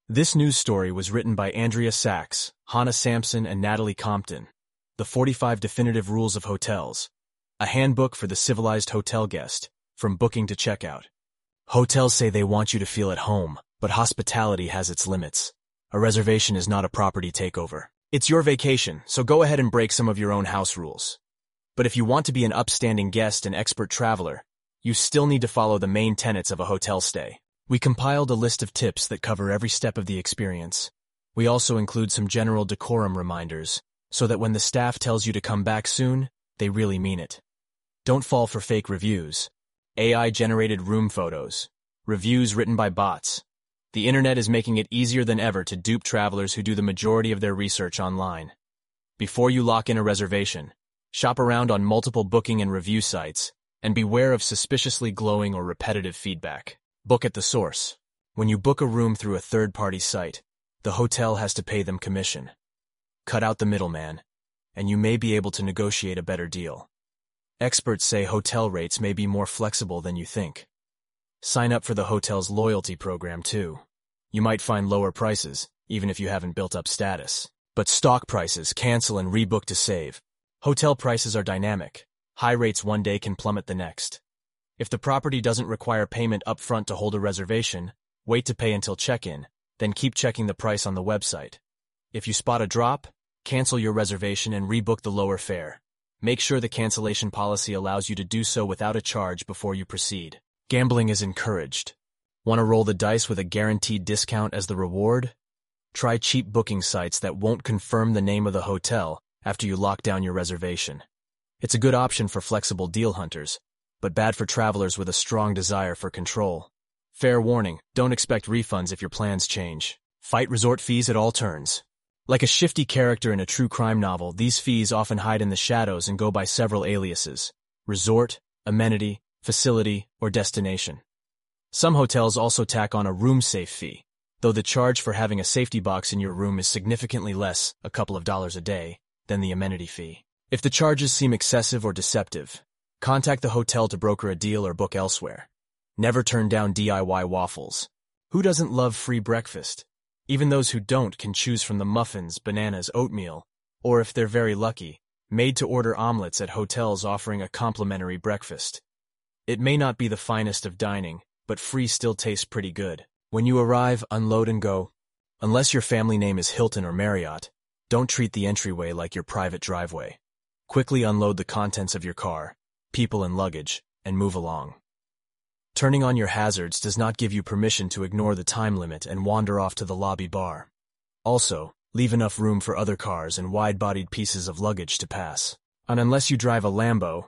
This news story was written by Andrea Sachs, Hannah Sampson, and Natalie Compton. The 45 Definitive Rules of Hotels. A handbook for the civilized hotel guest, from booking to checkout. Hotels say they want you to feel at home, but hospitality has its limits. A reservation is not a property takeover. It's your vacation, so go ahead and break some of your own house rules. But if you want to be an upstanding guest and expert traveler, you still need to follow the main tenets of a hotel stay. We compiled a list of tips that cover every step of the experience. We also include some general decorum reminders, so that when the staff tells you to come back soon, they really mean it. Don't fall for fake reviews. AI-generated room photos. Reviews written by bots. The internet is making it easier than ever to dupe travelers who do the majority of their research online. Before you lock in a reservation, shop around on multiple booking and review sites, and beware of suspiciously glowing or repetitive feedback. Book at the source. When you book a room through a third-party site, the hotel has to pay them commission. Cut out the middleman, and you may be able to negotiate a better deal. Experts say hotel rates may be more flexible than you think. Sign up for the hotel's loyalty program too. You might find lower prices, even if you haven't built up status. But stock prices, cancel and rebook to save. Hotel prices are dynamic. High rates one day can plummet the next. If the property doesn't require payment upfront to hold a reservation, wait to pay until check-in, then keep checking the price on the website. If you spot a drop, cancel your reservation and rebook the lower fare. Make sure the cancellation policy allows you to do so without a charge before you proceed. Gambling is encouraged. Want to roll the dice with a guaranteed discount as the reward? Try cheap booking sites that won't confirm the name of the hotel after you lock down your reservation. It's a good option for flexible deal hunters, but bad for travelers with a strong desire for control. Fair warning, don't expect refunds if your plans change. Fight resort fees at all turns. Like a shifty character in a true crime novel, these fees often hide in the shadows and go by several aliases: resort, amenity, facility, or destination. Some hotels also tack on a room safe fee, though the charge for having a safety box in your room is significantly less, a couple of dollars a day, than the amenity fee. If the charges seem excessive or deceptive, contact the hotel to broker a deal or book elsewhere. Never turn down DIY waffles. Who doesn't love free breakfast? Even those who don't can choose from the muffins, bananas, oatmeal, or if they're very lucky, made-to-order omelets at hotels offering a complimentary breakfast. It may not be the finest of dining, but free still tastes pretty good. When you arrive, unload and go. Unless your family name is Hilton or Marriott, don't treat the entryway like your private driveway. Quickly unload the contents of your car, people and luggage, and move along. Turning on your hazards does not give you permission to ignore the time limit and wander off to the lobby bar. Also, leave enough room for other cars and wide-bodied pieces of luggage to pass. And unless you drive a Lambo,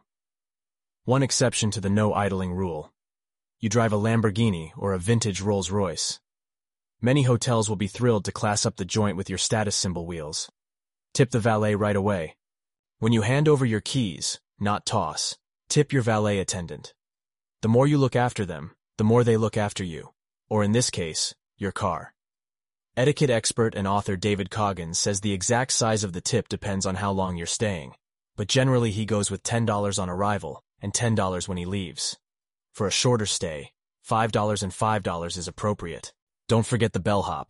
one exception to the no idling rule. You drive a Lamborghini or a vintage Rolls-Royce. Many hotels will be thrilled to class up the joint with your status symbol wheels. Tip the valet right away. When you hand over your keys, not toss, tip your valet attendant. The more you look after them, the more they look after you, or in this case, your car. Etiquette expert and author David Coggins says the exact size of the tip depends on how long you're staying, but generally he goes with $10 on arrival and $10 when he leaves. For a shorter stay, $5 and $5 is appropriate. Don't forget the bellhop.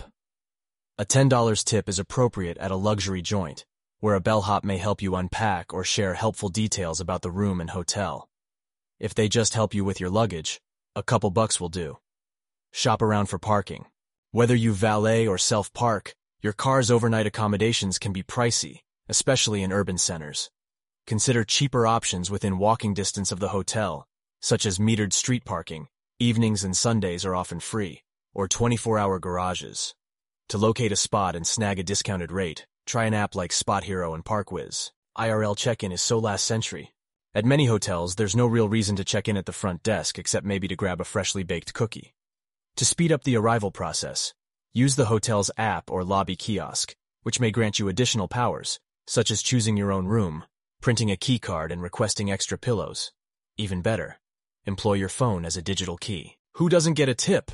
A $10 tip is appropriate at a luxury joint, where a bellhop may help you unpack or share helpful details about the room and hotel. If they just help you with your luggage, a couple bucks will do. Shop around for parking. Whether you valet or self-park, your car's overnight accommodations can be pricey, especially in urban centers. Consider cheaper options within walking distance of the hotel, such as metered street parking. Evenings and Sundays are often free, or 24-hour garages. To locate a spot and snag a discounted rate, try an app like Spot Hero and ParkWiz. IRL check-in is so last century. At many hotels, there's no real reason to check in at the front desk except maybe to grab a freshly baked cookie. To speed up the arrival process, use the hotel's app or lobby kiosk, which may grant you additional powers, such as choosing your own room, printing a key card and requesting extra pillows. Even better, employ your phone as a digital key. Who doesn't get a tip?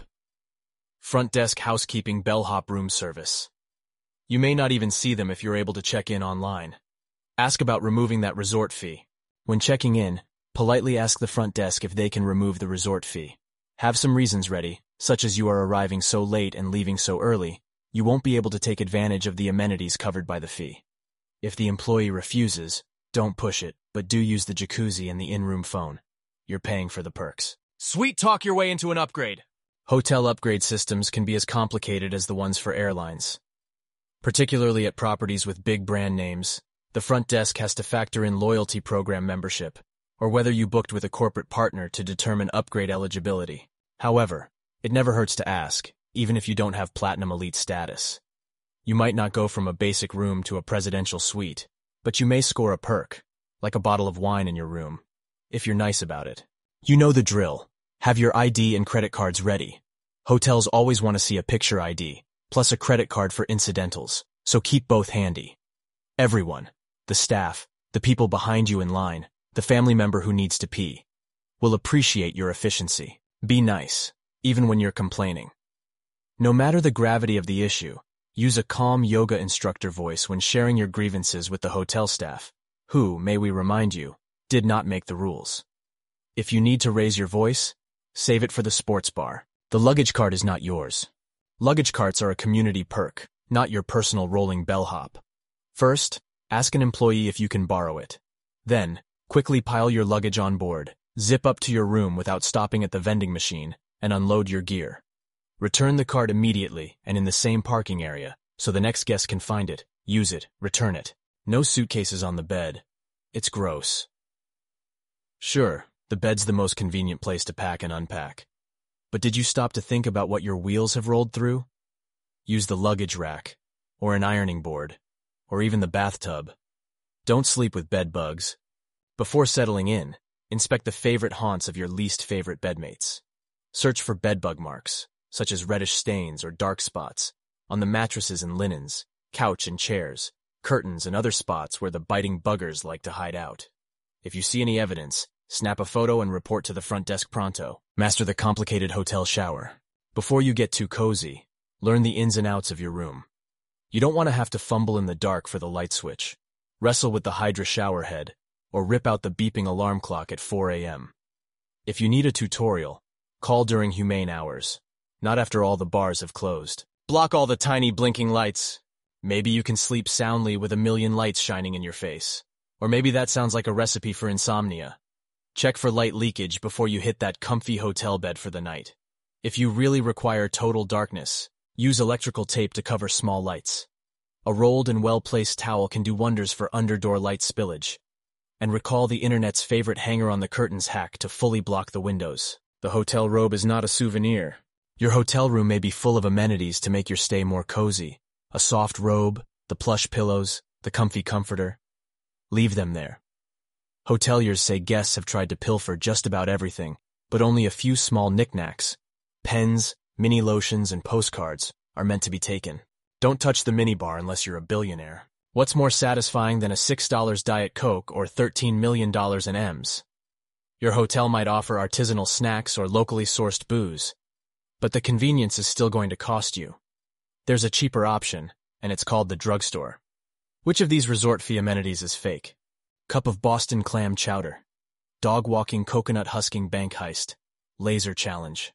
Front desk housekeeping bellhop room service. You may not even see them if you're able to check in online. Ask about removing that resort fee. When checking in, politely ask the front desk if they can remove the resort fee. Have some reasons ready, such as you are arriving so late and leaving so early, you won't be able to take advantage of the amenities covered by the fee. If the employee refuses, don't push it, but do use the jacuzzi and the in-room phone. You're paying for the perks. Sweet talk your way into an upgrade. Hotel upgrade systems can be as complicated as the ones for airlines. Particularly at properties with big brand names, the front desk has to factor in loyalty program membership, or whether you booked with a corporate partner to determine upgrade eligibility. However, it never hurts to ask, even if you don't have Platinum Elite status. You might not go from a basic room to a presidential suite, but you may score a perk, like a bottle of wine in your room, if you're nice about it. You know the drill. Have your ID and credit cards ready. Hotels always want to see a picture ID, plus a credit card for incidentals, so keep both handy. Everyone, the staff, the people behind you in line, the family member who needs to pee, will appreciate your efficiency. Be nice, even when you're complaining. No matter the gravity of the issue, use a calm yoga instructor voice when sharing your grievances with the hotel staff, who, may we remind you, did not make the rules. If you need to raise your voice, save it for the sports bar. The luggage cart is not yours. Luggage carts are a community perk, not your personal rolling bellhop. First, ask an employee if you can borrow it. Then, quickly pile your luggage on board, zip up to your room without stopping at the vending machine, and unload your gear. Return the cart immediately and in the same parking area, so the next guest can find it, use it, return it. No suitcases on the bed. It's gross. Sure, the bed's the most convenient place to pack and unpack. But did you stop to think about what your wheels have rolled through? Use the luggage rack, or an ironing board, or even the bathtub. Don't sleep with bed bugs. Before settling in, inspect the favorite haunts of your least favorite bedmates. Search for bedbug marks, such as reddish stains or dark spots, on the mattresses and linens, couch and chairs, curtains and other spots where the biting buggers like to hide out. If you see any evidence, snap a photo and report to the front desk pronto. Master the complicated hotel shower. Before you get too cozy, learn the ins and outs of your room. You don't want to have to fumble in the dark for the light switch, wrestle with the Hydra shower head, or rip out the beeping alarm clock at 4 a.m. If you need a tutorial, call during humane hours, not after all the bars have closed. Block all the tiny blinking lights. Maybe you can sleep soundly with a million lights shining in your face. Or maybe that sounds like a recipe for insomnia. Check for light leakage before you hit that comfy hotel bed for the night. If you really require total darkness, use electrical tape to cover small lights. A rolled and well-placed towel can do wonders for underdoor light spillage. And recall the internet's favorite hanger on the curtains hack to fully block the windows. The hotel robe is not a souvenir. Your hotel room may be full of amenities to make your stay more cozy. A soft robe, the plush pillows, the comfy comforter. Leave them there. Hoteliers say guests have tried to pilfer just about everything, but only a few small knickknacks, pens, mini lotions, and postcards, are meant to be taken. Don't touch the minibar unless you're a billionaire. What's more satisfying than a $6 Diet Coke or $13 million in M's? Your hotel might offer artisanal snacks or locally sourced booze, but the convenience is still going to cost you. There's a cheaper option, and it's called the drugstore. Which of these resort fee amenities is fake? Cup of Boston clam chowder, dog walking coconut husking bank heist, laser challenge.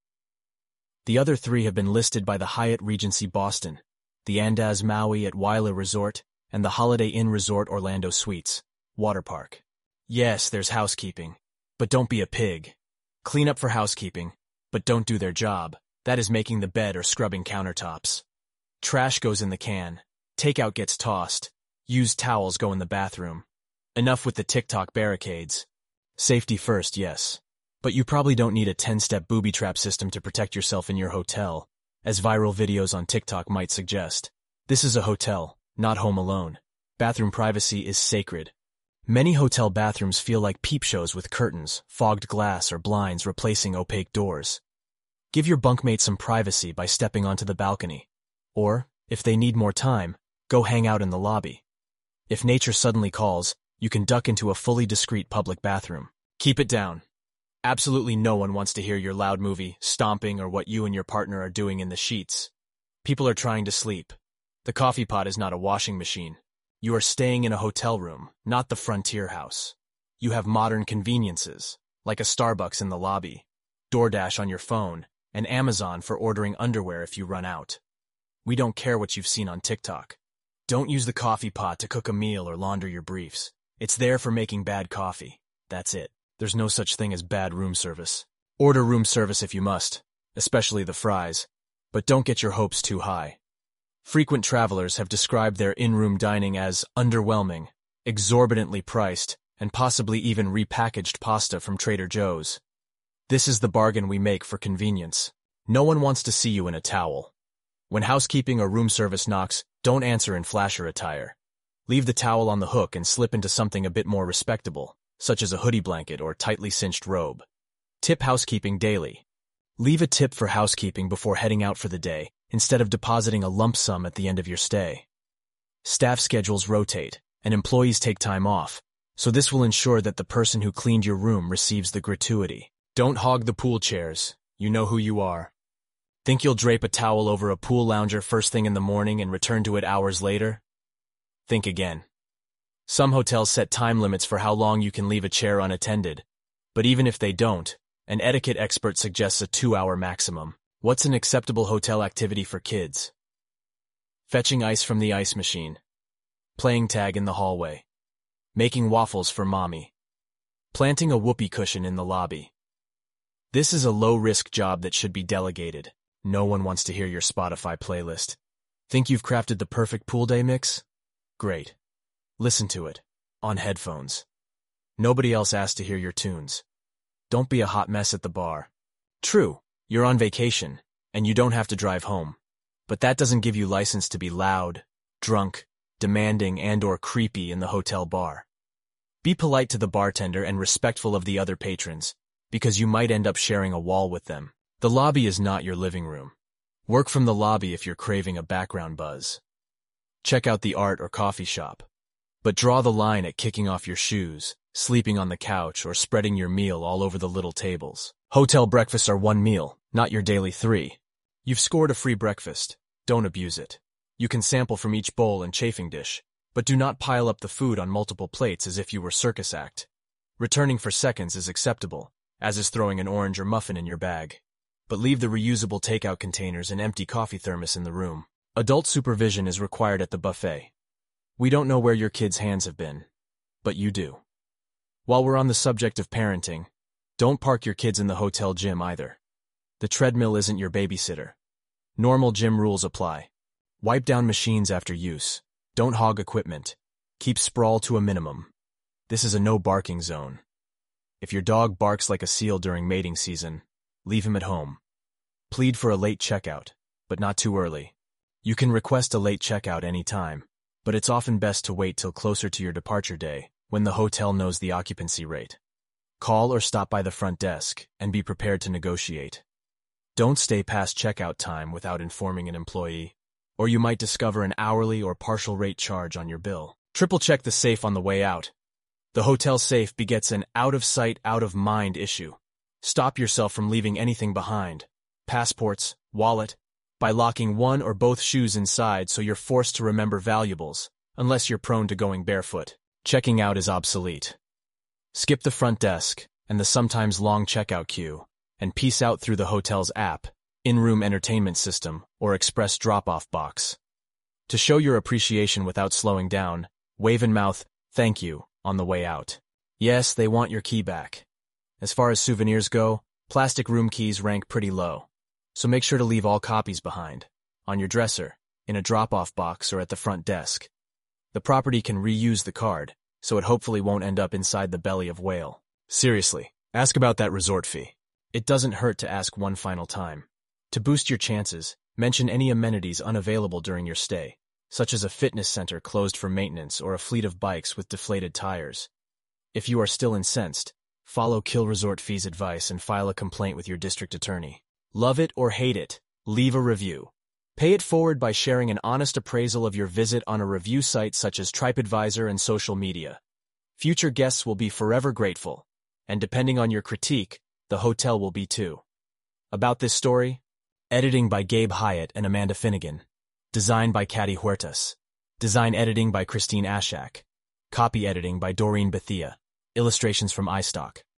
The other three have been listed by the Hyatt Regency Boston, the Andaz Maui at Weiler Resort, and the Holiday Inn Resort Orlando Suites, water park. Yes, there's housekeeping, but don't be a pig. Clean up for housekeeping, but don't do their job. That is making the bed or scrubbing countertops. Trash goes in the can. Takeout gets tossed. Used towels go in the bathroom. Enough with the TikTok barricades. Safety first, yes. But you probably don't need a 10-step booby trap system to protect yourself in your hotel, as viral videos on TikTok might suggest. This is a hotel, not home alone. Bathroom privacy is sacred. Many hotel bathrooms feel like peep shows with curtains, fogged glass, or blinds replacing opaque doors. Give your bunkmate some privacy by stepping onto the balcony. Or, if they need more time, go hang out in the lobby. If nature suddenly calls, you can duck into a fully discreet public bathroom. Keep it down. Absolutely no one wants to hear your loud movie, stomping, or what you and your partner are doing in the sheets. People are trying to sleep. The coffee pot is not a washing machine. You are staying in a hotel room, not the frontier house. You have modern conveniences, like a Starbucks in the lobby, DoorDash on your phone, and Amazon for ordering underwear if you run out. We don't care what you've seen on TikTok. Don't use the coffee pot to cook a meal or launder your briefs. It's there for making bad coffee. That's it. There's no such thing as bad room service. Order room service if you must, especially the fries, but don't get your hopes too high. Frequent travelers have described their in-room dining as underwhelming, exorbitantly priced, and possibly even repackaged pasta from Trader Joe's. This is the bargain we make for convenience. No one wants to see you in a towel. When housekeeping or room service knocks, don't answer in flasher attire. Leave the towel on the hook and slip into something a bit more respectable, such as a hoodie blanket or tightly cinched robe. Tip housekeeping daily. Leave a tip for housekeeping before heading out for the day, instead of depositing a lump sum at the end of your stay. Staff schedules rotate, and employees take time off, so this will ensure that the person who cleaned your room receives the gratuity. Don't hog the pool chairs. You know who you are. Think you'll drape a towel over a pool lounger first thing in the morning and return to it hours later? Think again. Some hotels set time limits for how long you can leave a chair unattended, but even if they don't, an etiquette expert suggests a 2-hour maximum. What's an acceptable hotel activity for kids? Fetching ice from the ice machine. Playing tag in the hallway. Making waffles for mommy. Planting a whoopee cushion in the lobby. This is a low-risk job that should be delegated. No one wants to hear your Spotify playlist. Think you've crafted the perfect pool day mix? Great. Listen to it. On headphones. Nobody else asked to hear your tunes. Don't be a hot mess at the bar. True, you're on vacation, and you don't have to drive home. But that doesn't give you license to be loud, drunk, demanding, and/or creepy in the hotel bar. Be polite to the bartender and respectful of the other patrons, because you might end up sharing a wall with them. The lobby is not your living room. Work from the lobby if you're craving a background buzz. Check out the art or coffee shop. But draw the line at kicking off your shoes, sleeping on the couch, or spreading your meal all over the little tables. Hotel breakfasts are one meal, not your daily 3. You've scored a free breakfast. Don't abuse it. You can sample from each bowl and chafing dish, but do not pile up the food on multiple plates as if you were circus act. Returning for seconds is acceptable, as is throwing an orange or muffin in your bag. But leave the reusable takeout containers and empty coffee thermos in the room. Adult supervision is required at the buffet. We don't know where your kids' hands have been, but you do. While we're on the subject of parenting, don't park your kids in the hotel gym either. The treadmill isn't your babysitter. Normal gym rules apply. Wipe down machines after use. Don't hog equipment. Keep sprawl to a minimum. This is a no barking zone. If your dog barks like a seal during mating season, leave him at home. Plead for a late checkout, but not too early. You can request a late checkout any time, but it's often best to wait till closer to your departure day, when the hotel knows the occupancy rate. Call or stop by the front desk and be prepared to negotiate. Don't stay past checkout time without informing an employee, or you might discover an hourly or partial rate charge on your bill. Triple check the safe on the way out. The hotel safe begets an out-of-sight, out-of-mind issue. Stop yourself from leaving anything behind. Passports, wallet, by locking one or both shoes inside so you're forced to remember valuables, unless you're prone to going barefoot. Checking out is obsolete. Skip the front desk and the sometimes long checkout queue, and peace out through the hotel's app, in-room entertainment system, or express drop-off box. To show your appreciation without slowing down, wave and mouth, "Thank you," on the way out. Yes, they want your key back. As far as souvenirs go, plastic room keys rank pretty low, so make sure to leave all copies behind, on your dresser, in a drop-off box, or at the front desk. The property can reuse the card, so it hopefully won't end up inside the belly of whale. Seriously, ask about that resort fee. It doesn't hurt to ask one final time. To boost your chances, mention any amenities unavailable during your stay, such as a fitness center closed for maintenance or a fleet of bikes with deflated tires. If you are still incensed, follow Kill Resort Fee's advice and file a complaint with your district attorney. Love it or hate it, leave a review. Pay it forward by sharing an honest appraisal of your visit on a review site such as TripAdvisor and social media. Future guests will be forever grateful, and depending on your critique, the hotel will be too. About this story, editing by Gabe Hyatt and Amanda Finnegan. Design by Caddy Huertas. Design editing by Christine Ashak. Copy editing by Doreen Bethia. Illustrations from iStock.